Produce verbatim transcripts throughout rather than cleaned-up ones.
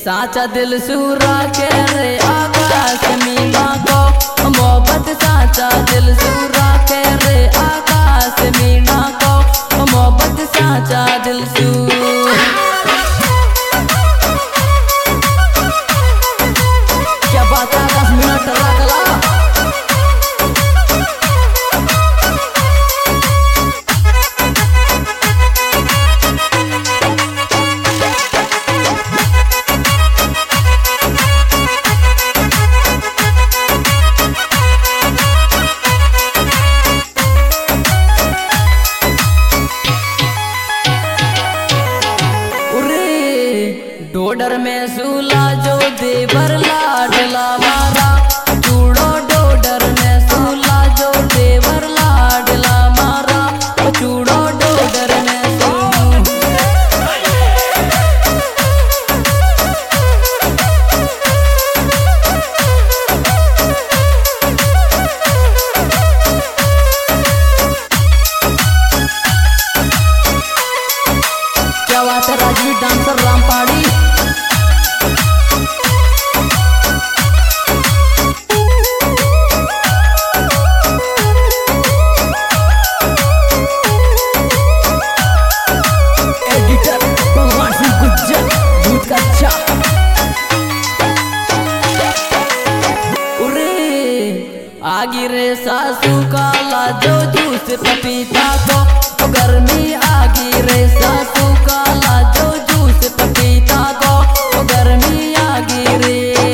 साचा दिल सूरा के रे आकाश मीना को मोहब्बत साचा दिल सूरा के रे आकाश मीना को मोहब्बत साचा दिल सूर। क्या बात है, दस मिनट रख ला। डोडर में सूला जो देवर लाडला मारा चूड़ो, डोडर में सूला जो देवर लाडला मारा चूड़ो, डोडर में क्या बात है, राजवी डांसर रामपाड़ी। आगी रे सासू काला जो जूस पपीता को गर्मी, आगी रे सासू काला जो जूस पपीता को गर्मी आगी रे।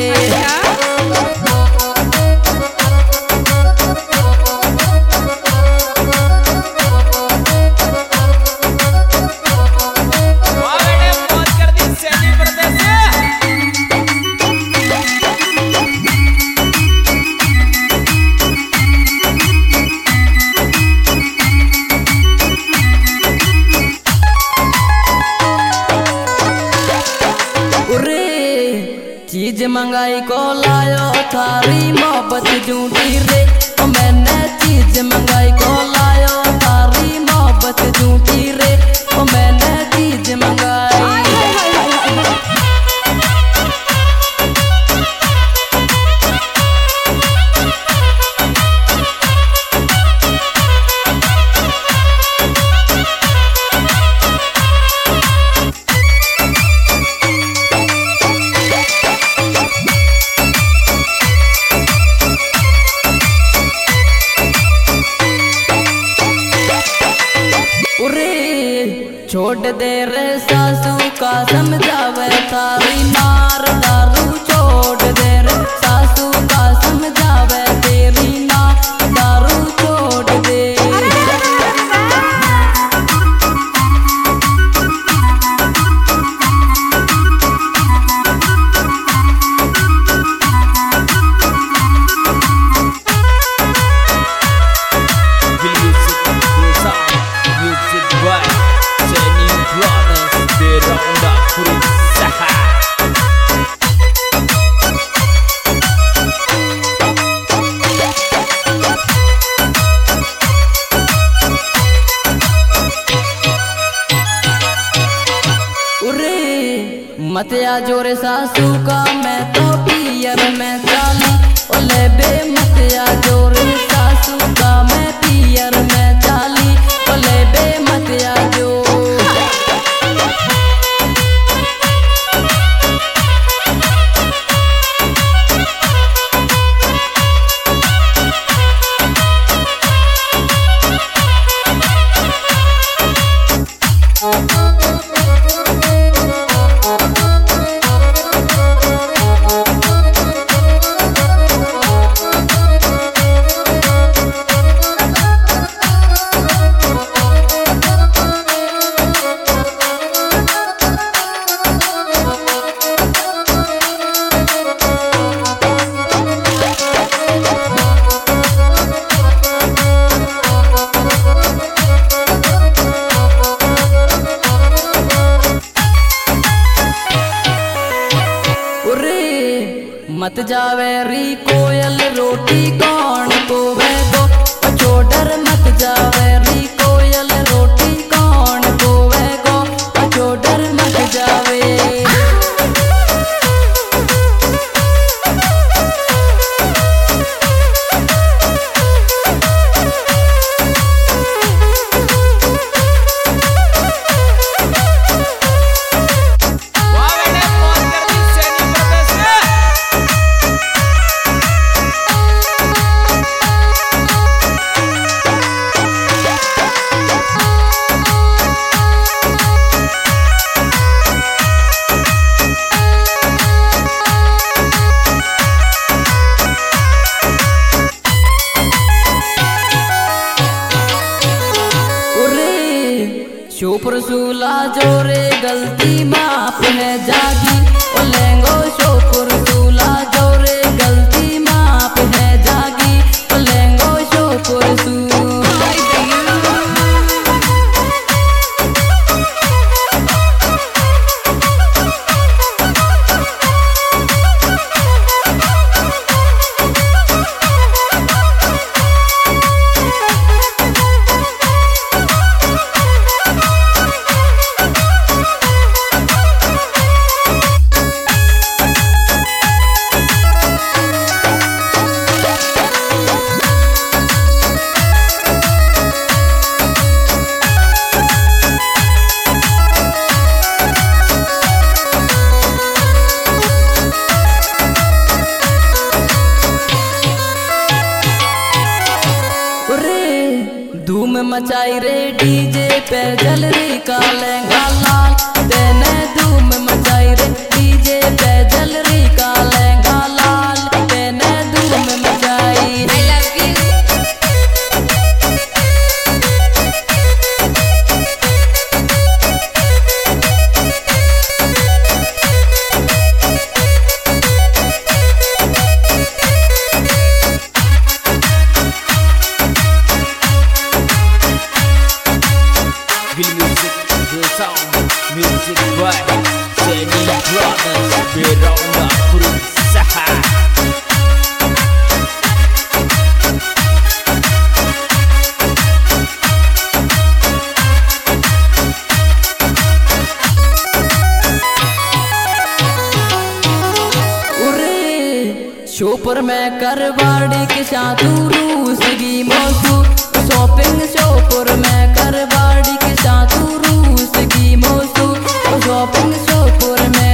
चीज मंगाई को लायो थारी मोहब्बत झूठी रे, ओ मैंने चीज मंगाई को लायो थारी मोहब्बत झूठी रे, ओ मैंने चीज मंगाई। छोड़ दे रे सासू का समझावे थारी नार दारू, छोड़ दे रे सासू का समझावे तेरी ना दारू छोड़ दे। मत आ जोरे सासू का मैं तो पियर में चाली, ओ ले बे मत आ जोरे सासू का मैं पियर में चाली, ओ ले बे मत आ जो। मत जावे री कोयल रोटी कौन को वेगो, छोडर मत जावे री कोयल रोटी कौन को वेगो, छोडर मत जावे। शोपर सूला जोरे गलती माप है जागी ओ लेंगो शोपर सूला जोरे गलती माप है जागी ओ लेंगो शोपर सू धूम मचाई रे डीजे पे जल री का लहंगा लाल तेने धूम मचाई रे डीजे पे जल री का लहंगा लाल तेने धूम मचाई। I love you। Music, the sound, music right. Seni brothers, Verona Cruzaha. शोपर में करवाड़ी के साथ रूस की मौसू शॉपिंग शोपर में करवाड़ी के साथ रूस की मौसू शॉपिंग शोपर में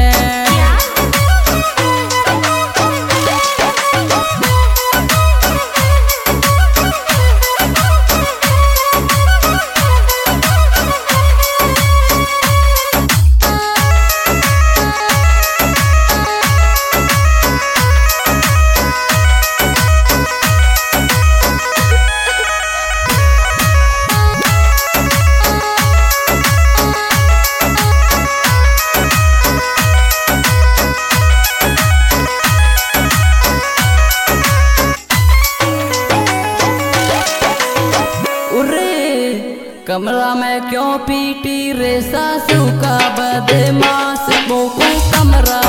कमरा में क्यों पीटी रे सासू का बदमाश मोको कमरा